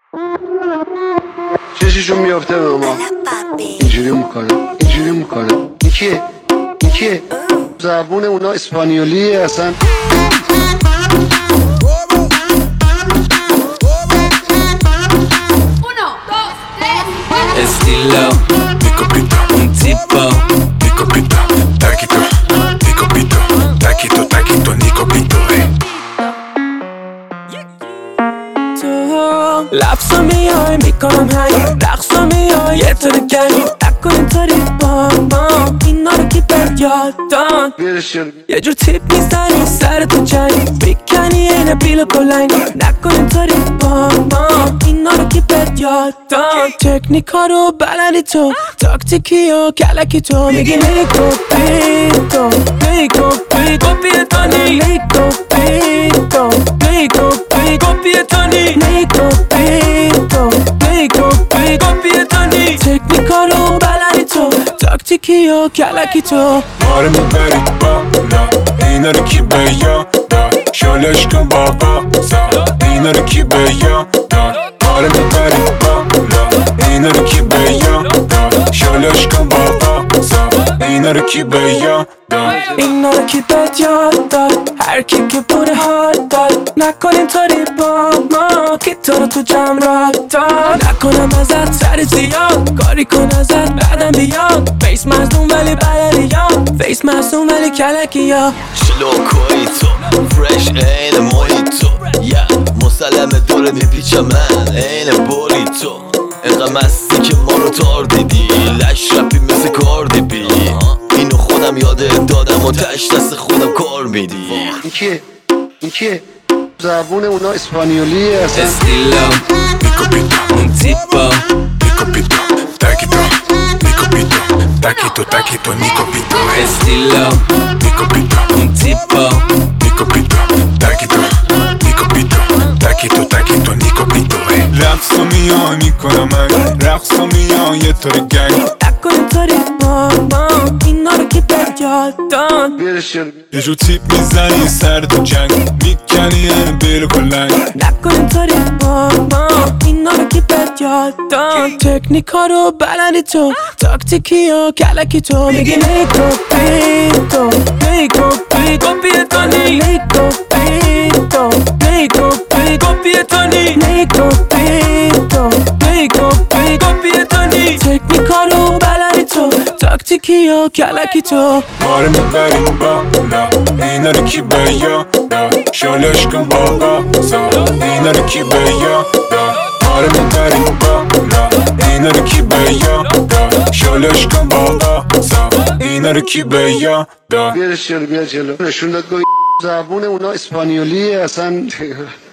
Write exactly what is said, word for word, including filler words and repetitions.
چششون میافته به ما اینجوری میکنه اینجوری میکنه. این کیه؟ این کیه؟ زبون اونا اسپانیولیه اصلا. Estilo, mi copito, un tipo, mi copito, taquito, mi copito, taquito, taquito, mi copito, eh. لبسا میای میکنم هنگ رقصا میای یه طور گنگ نکن اینطوری با ما اینا رو کی بهت یاد داد یه جور تیپ میزنی سر تو جنگ میکنی اینه بیل کلنگ نکن اینطوری با ما اینا رو کی بهت یاد داد تکنیکا رو بلدی تو تاکتیکی و کلکی تو میگی نیکو پیتو نیکو پیتو پیتانی نیکو پیتو نیکو پیتو پیتانی نیکو پیتو نیکو پیتو پیتانی تکنیکا رو بلدی تو تاکتیکی و کلکی تو ما رو میبری بالا اینا رو کی به یاد داد شالش کن بابا زاد اینا رو کی به یاد داد ما رو میبری بالا اینا رو کی به یاد داد شالش کن بابا زاد اینا رو کی به یاد داد اینا رو کی بهت یاد داد هر کی که بوده حال داد نکن اینطوری با ما که تو رو تو جمع را داد نکنم ازت سر زیاد کاری کن ازت بعدم بیاد فیس مصدوم ولی بلدی یاد فیس مصدوم ولی کلکی یا شلوکوی تو فرش این مویتو یا مسلمه دوره میپیچم من این بوری تو اینقدر مستی که ما رو تار دیدی لش رپی مثل کاردی بی اینو خودم یاده دادم و تش دست خودم کار میدی. این کیه؟ این کیه؟ زبون اونا اسپانیولیه اصلا. Estilo, mi copito, un tipo, mi copito, taquito, mi copito, taquito, taquito, mi copito, eh. estilo, mi copito, un tipo, mi copito, taquito, mi copito, taquito, taquito, mi copito, eh. رقصو میای میکنم من رقصو میای یه طور گنگ نکن اینطوری با ما اینا رو کی بهت یاد داد یه جو تیپ میزنی سر تو جنگ میکنی یه بیل کلنگ نکن اینطوری با ما اینا رو کی بهت یاد داد تکنیکا رو بلدی تو تاکتیکی و کلکی تو میگی نیکو پیتو نیکو پیتو پیتانی نیکو پیتو نیکو پیتو پیتانی نیکو پیتو نیکو پیتو پیتانی تکنیکا رو بلدی تو تاکتیکی و کلکی تو ما رو میبری بالا اینا رو کی به یاد داد شالش کن بابا زاد اینا رو کی به یاد داد ما رو میبری بالا اینا رو کی به یاد داد شالش کن بابا زاد اینا رو کی به یاد داد بیارش جلو بیا جلو نشون داد گوی زبون اونا اسپانیولیه اصلا.